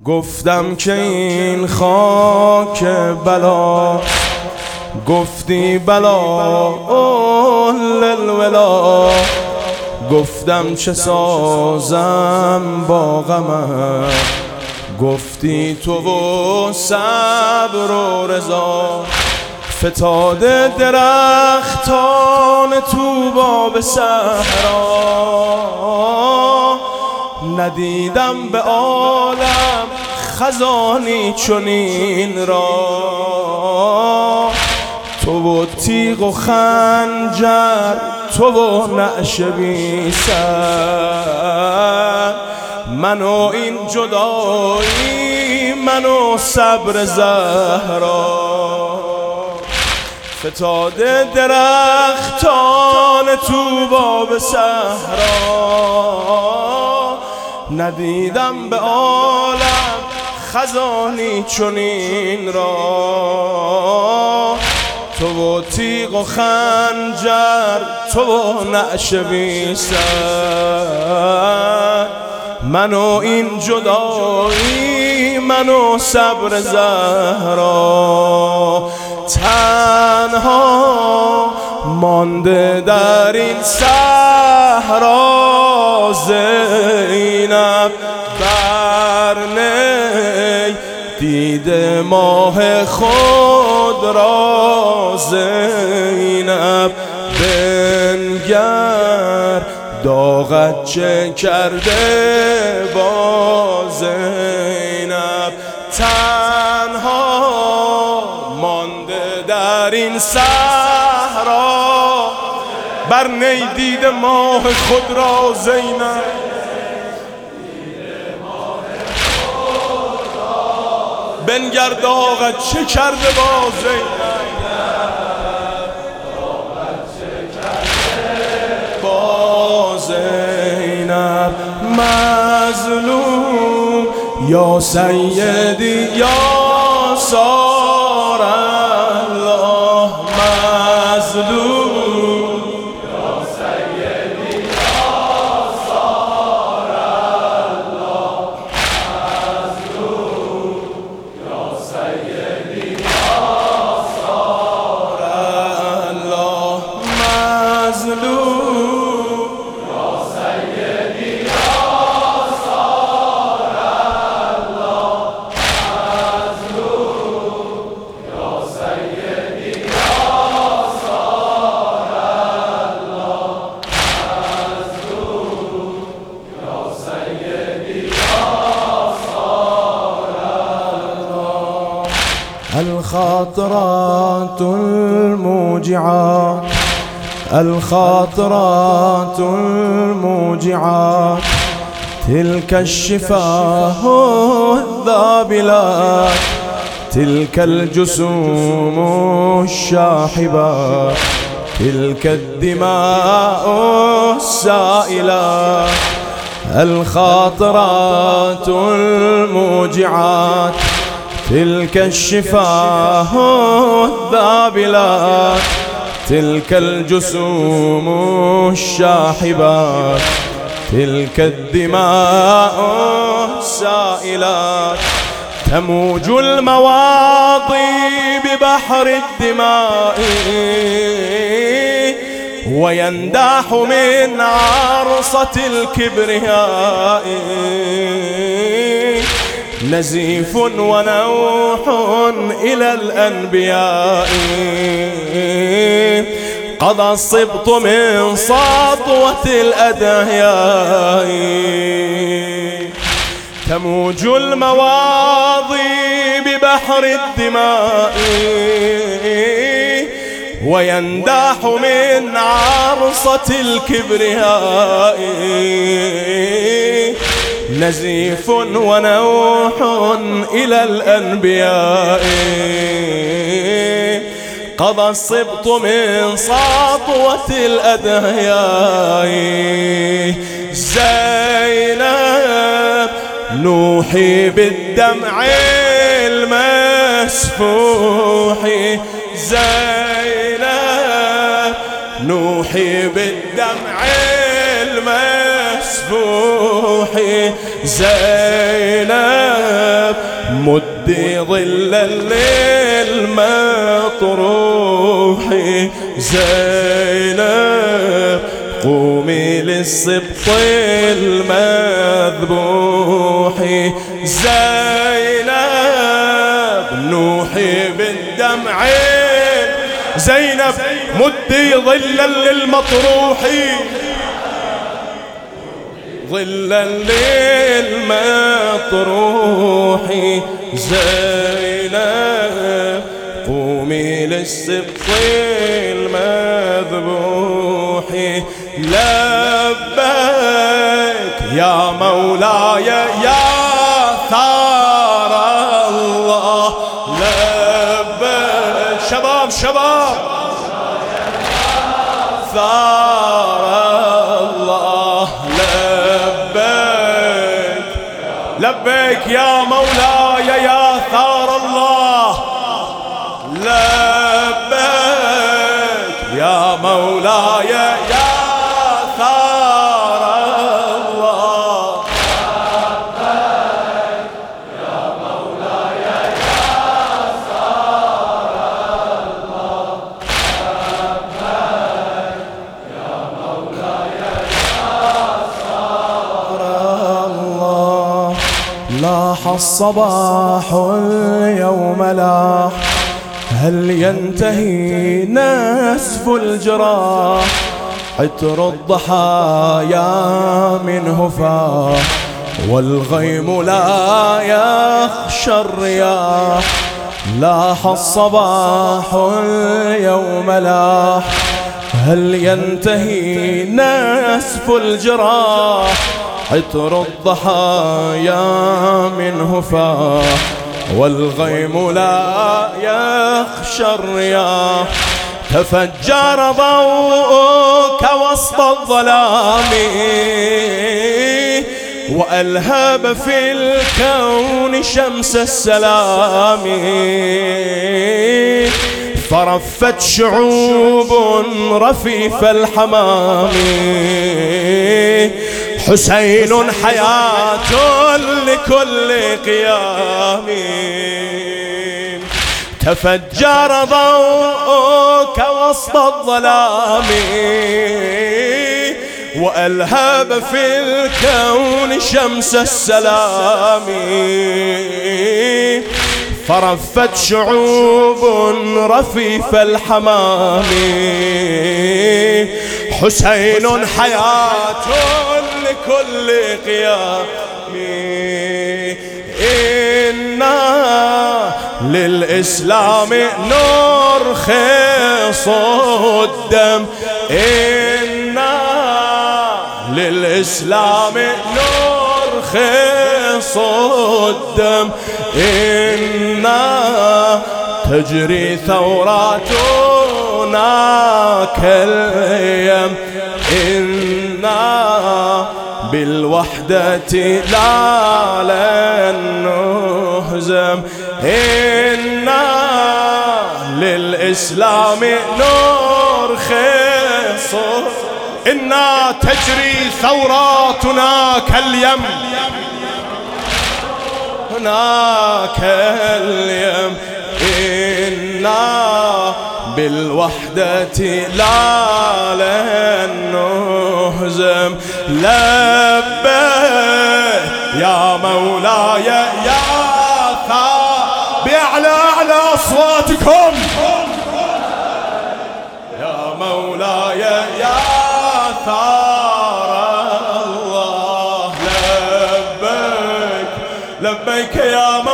گفتم که این خاک بلا، گفتی بلا اول الولا. گفتم چه سازم با غمم، گفتی تو و صبر و رضا. فتاده درختان طوبی به صحرا، ندیدم به عالم خزانی چنین را. تو و تیغ و خنجر، تو و نعش بی سر، من و این جدایی، من و صبر زهرا. فتاده درختان طوبی به صحرا، ندیدم به عالم خزانی چنین را. تو و تیغ و خنجر، تو و نعش بی سر، من و این جدایی، من و صبر زهرا. تنها مانده در این صحرا زینب، بر نی دیده ماه خود را. زینب بنگر داغت چه کرده با زینب. تنها مانده در این صحرا، بر نی دیده ماه خود را. زینب بنگر داغت چه کرده با زینب، با زینب. مظلوم یا سیدی یا سار الله، مظلوم یا سیدی یا سار الله، مظلوم یا سیدی یا سار الله، مظلوم یا سیدی یا سار الله، مظلوم یا سیدی یا سار الله، مظلوم یا سیدی یا سار الله. الخاطرات الموجعات، الخاطرات الموجعات، تلك الشفاه الذابلات، تلك الجسوم الشاحبات، تلك الدماء السائلات. الخاطرات الموجعات، تلك الشفاه الذابلات، تلك الجسوم الشاحبات، تلك الدماء السائلات. تموج المواطي ببحر الدماء، وينداح من عرصة الكبرياء نزيف ونوح إلى الأنبياء. قضى السبط من سطوة الأدهياء. تموج المواضي ببحر الدماء، وينداح من عرصة الكبرياء نزيف ونوح إلى الأنبياء. قضى السبط من سطوة الأدهياء. زينب نوحي بالدمع المسفوح، زينب نوحي بالدمع المسفوح. مسفوحي زينب مدي ظلا للمطروحي زينب قومي للسبط المذبوحي زينب نوحي بالدمعين زينب مدي ظلا للمطروحي ظلا للمطروحي زينب قومي للسبط المذبوحي لبيك يا مولاي يا ثار الله لبيك شباب شباب ثار الله لبيك لبيك يا مولاي يا ثار الله لبيك يا مولاي يا ثار الله لبيك يا مولاي يا ثار الله لبيك يا مولاي يا ثار الله لاح الصباح اليوم لاح هل ينتهي نسف الجراح عطر الضحايا منه فاح والغيم لا يخشى الرياح لاح الصباح اليوم لاح هل ينتهي نسف الجراح عطر الضحايا منه فاح والغيم لا يخشى الرياح تفجر ضوءك وسط الظلام وألهب في الكون شمس السلام فرفت شعوب رفيف الحمام حسين حياة لكل قيام تفجر ضوءك وسط الظلام وألهب في الكون شمس السلام فرفت شعوب رفيف الحمام حسين حياة لكل قيام إنا للإسلام نرخص الدم إنا للإسلام نرخص الدم إنا تجري ثوراتنا كاليم إنا بالوحدة لا لن نهزم إنا للإسلام نرخص إنا تجري ثوراتنا كاليم هناك اليم إنا بالوحدة لا لن نهزم لبيك يا مولاي يا ثار بأعلى أعلى أصواتكم يا مولاي يا ثار الله لبيك لبيك يا مولاي